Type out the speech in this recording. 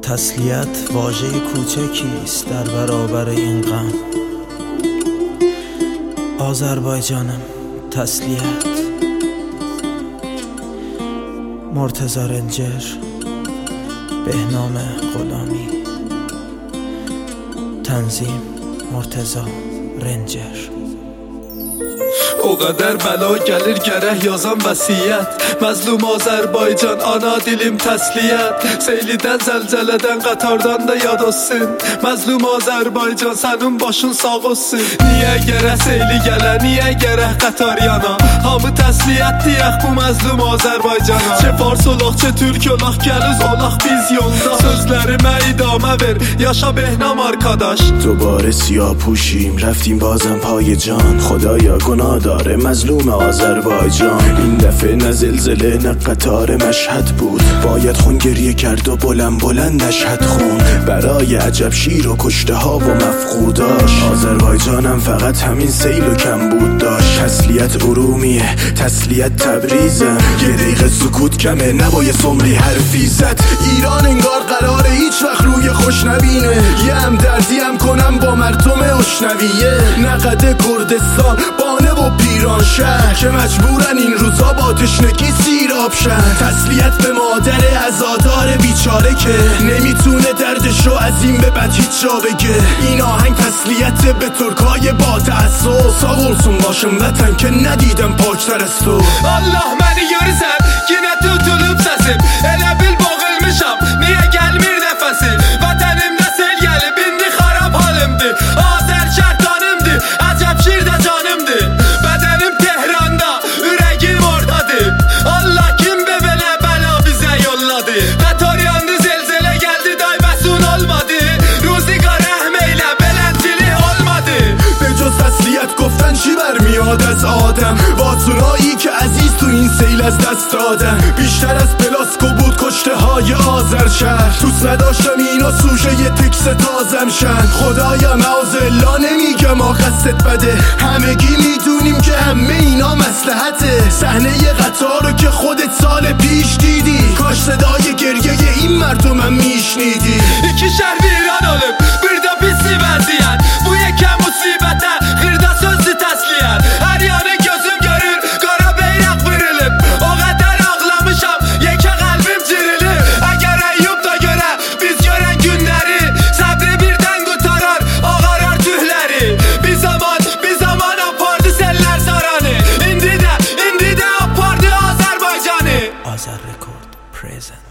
تسلیت واژه کوچکیست در برابر این غم. آذربایجانم تسلیت. مرتضی رنجر، بهنام غلامی. تنظیم مرتضی رنجر. O qədər bəla gəlir gərək yazam vəsiyyət. Məzlum Azərbaycan, ana dilim təsliyyət. Seylidən, zəlzələdən, qatardan da yad olsun. Məzlum Azərbaycan, sənin başın sağ olsun. Niyə gərək seyli gələ, niyə gərək qatar yana? Hamı təsliyyət deyək bu məzlum Azərbaycana. Çe fars olaq, çe türk olaq, gəliz olaq biz yolda. Sözlərimə idamə ver, yaşa بهنام arkadaş. دوباره سیاه پوشیم رفتیم بازم پای جان. خدایا گناه داره مظلوم آذربایجان. این دفعه نه زلزله نه قطار مشهد بود. باید خون گریه کرد و بلند بلند نشهد خون برای عجب شیر و کشته ها و مفقوداش. آذربایجانم فقط همین سیل و کم بود داشت. تسلیت ارومیه، تسلیت تبریزم. یه دقیقه سکوت کمه، نباید سمری حرفی زد. ایران انگار قراره هیچ وقت روی خوش نبینه. یه همدردی هم کنم با مردم اشنویه. نقد کردستان، بانه و پیران شهر که مجبورن این روزا با تشنگی سیراب شن. تسلیت به مادر عزادار بیچاره که نمیتونه دردشو از این به بعد هیچ جا بگه. این آهنگ تسلیت به ترکای با تعصب. Sağ olsun başım vətən ki ندیدم پاکتر از تو. Allah məni görürsən, yine tutulup səsim. Elə bil boğulmuşam, niyə gəlmir nəfəsi? Vətənimdə sel gəlib, indi xarab halimdir. Azər şərtanımdır, əcəb şir də canımdır. Bədənim Tehranda, ürəgim ordadır. Allah kim be belə bəla bizə yolladı. Qatar yandı, zelzələ gəldi, daybəsun olmadı. روزگار رحم eylə, beləncili olmadı. به جز تسلیت گفتن چی برمیاد از آدم؟ باتونایی که عزیز تو این سیل از دست دادن. بیشتر از پلاسکو بود کشته های آذر شهر. دوست نداشتم اینا سوژه یه تکس تازم شن. خدایا معاذالله نمیگم قصدت بده. همگی میدونیم که همه اینا مصلحته. صحنه قطار رو که خودت سال پیش دیدی. کاش صدای گریه این مردمم میشنیدی. İki şəhər viran olub, bir də pisi vəziyyət. Bu yekə musibətə, xırda sözlü təsliyyət. Hər yanı gözüm görür, qara beyraq vırılıb. O qədər ağlamışam, yekə qəlbim cirilib. Əgər Əyyub da görə, biz görən günləri, səbri birdən qutarar, ağarar tühləri. Bir zaman apardı sellər saranı. İndi də apardı Azərbaycanı. Azər Record present.